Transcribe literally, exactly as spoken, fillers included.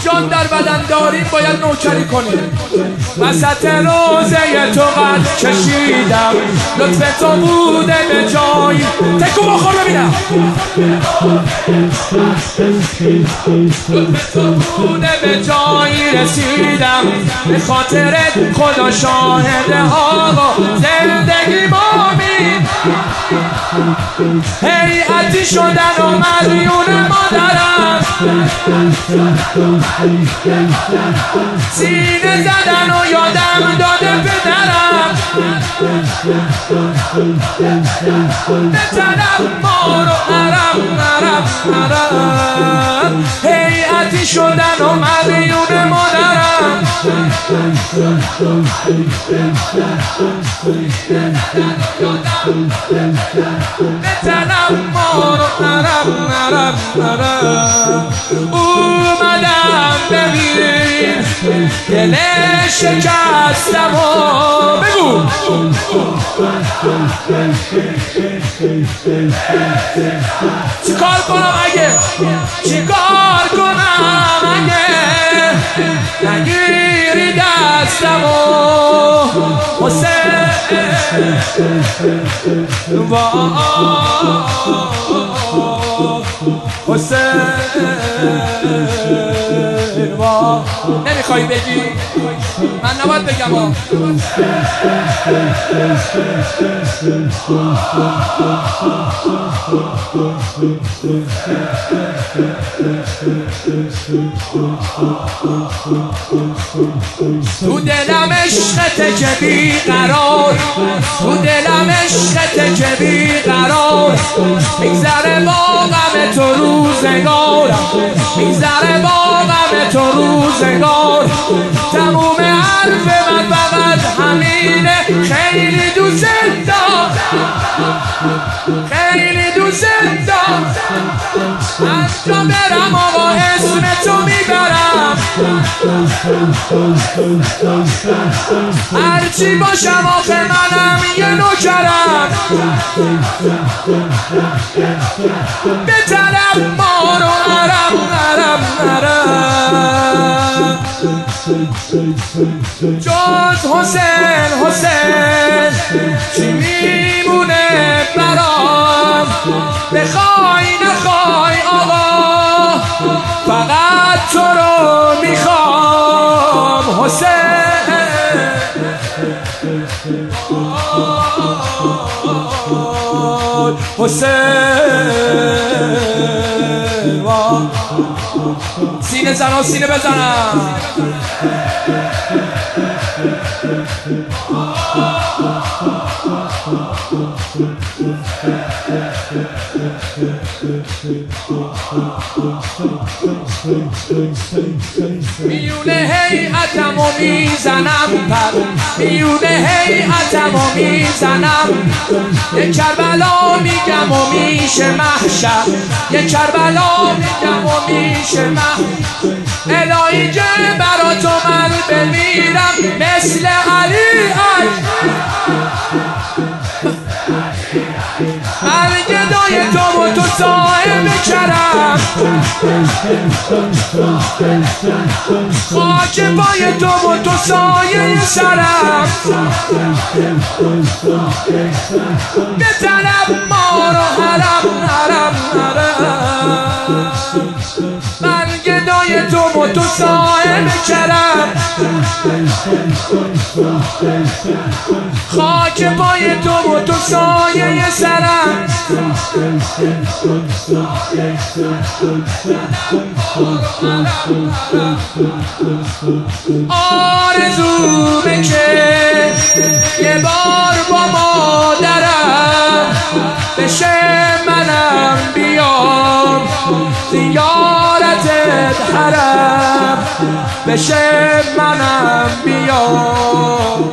جان در بدن داریم باید نوکری کنیم. وسط روزه تو قد کشیدم، لطف تو بوده به جایی. تکو بخور ببینم. لطف تو بوده به جایی رسیدم، به خاطرت خدا شاهد آقا زندگی مامین. هیئتی شدن و مدیون مادرم، سینه زدن و یادم داده پدرم. به طرف ما رو عرب عرب عرب، هیئتی شدن و مدیون مادرم. به طرف ما رو عرب عرب عرب، اومدم ببین دل شکستم و بگو چیکار کنم اگه چیکار کنم اگه نگیری دستم و حسین حسین نمیخوای بگی؟ من نباید بگم ها. تو دلم عشقته که بیقرار، تو دلم عشقته که بیقرار، میگذره با غم تو روزگارم، میگذره با غم تو روزگار. تموم حرف من فقط همینه، خیلی دوست دارم، خیلی دوست دارم. از جا برم آقا اسم تو میبرم، هرچی باشم آخه منم یه نوکرم. به طرف ما رو عرب عرب عرب، جز حسین حسین چی میمونه برام؟ بخوای نخوای آقا فقط تو رو میخوام. حسین حسین سینه زنان سینه بزنم. میونه هیئتم و میزنم پر، میونه هیئتم و میزنم. یه کربلا میگم و میشه محشر، یه کربلا میگم و میشه محشر. الهی که برا تو من بمیرم مثل علی اکبر. من گدای تو و تو صاحب کرم، خاک پای تو و تو سایه سرم. به طرف ما رو حرم حرم حرم، من گدای تو و تو صاحب کرم، خاک پای تو و تو سایه سرم. آرزومه که یه بار با مادرم بشه منم بیام زیارتت حرم، بشه منم بیام.